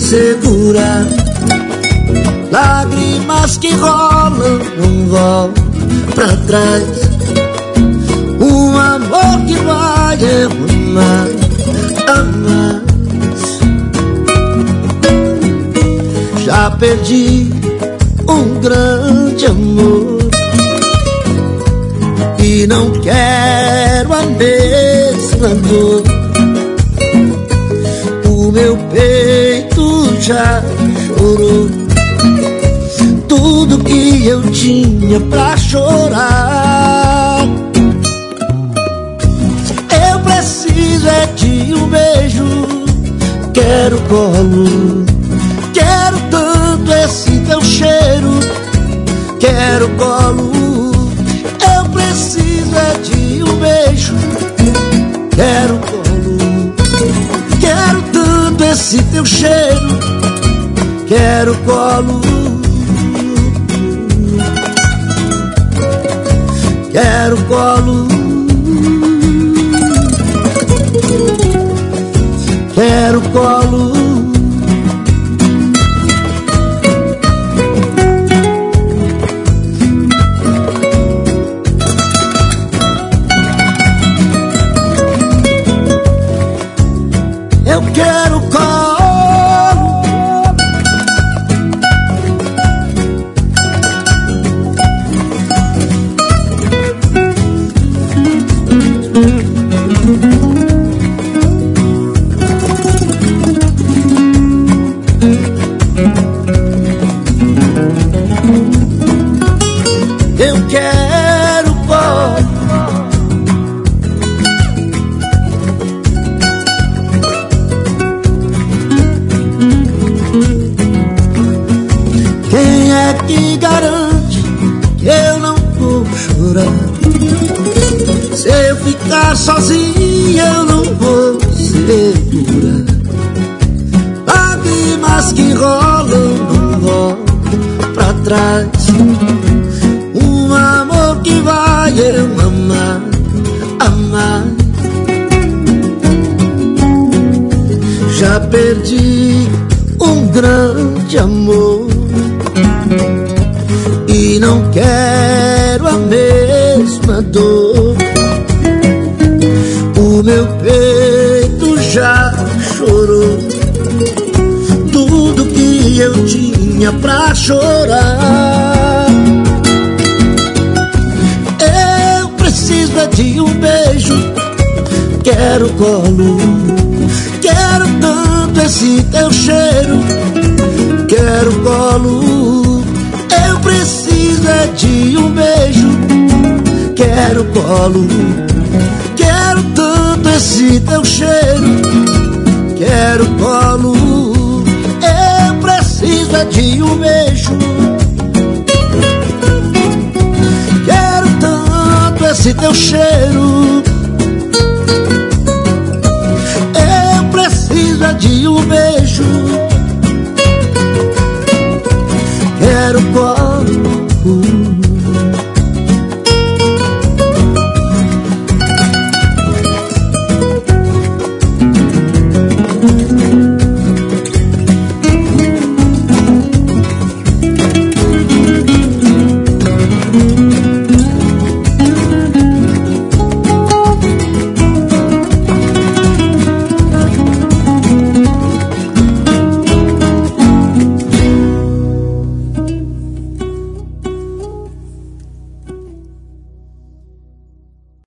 segura. Lágrimas que rolam não voltam pra trás. Um amor que vai amar, amar. Já perdi um grande amor e não quero a mesma dor. O meu peito já chorou tudo que eu tinha pra chorar. Eu preciso é de um beijo, quero colo, quero tanto esse teu cheiro, quero colo. Eu preciso é de um beijo, quero colo, quero tanto esse teu cheiro, quero colo. Quero colo, quero colo. Eu quero colo. Eu quero colo. Quem é que garante que eu não vou chorar? Se eu ficar sozinho eu não vou segurar. Lágrimas que rolam não voltam pra trás. Um amor que vai eu amar, amar. Já perdi um grande amor e não quero a mesma dor. O meu peito já chorou tudo que eu tinha pra chorar. Eu preciso é de um beijo, quero colo, quero tanto esse teu cheiro, quero colo. Eu preciso é de um beijo, quero colo, quero tanto esse teu cheiro, quero colo. Eu preciso é de um beijo, quero tanto esse teu cheiro. Eu preciso é de um beijo,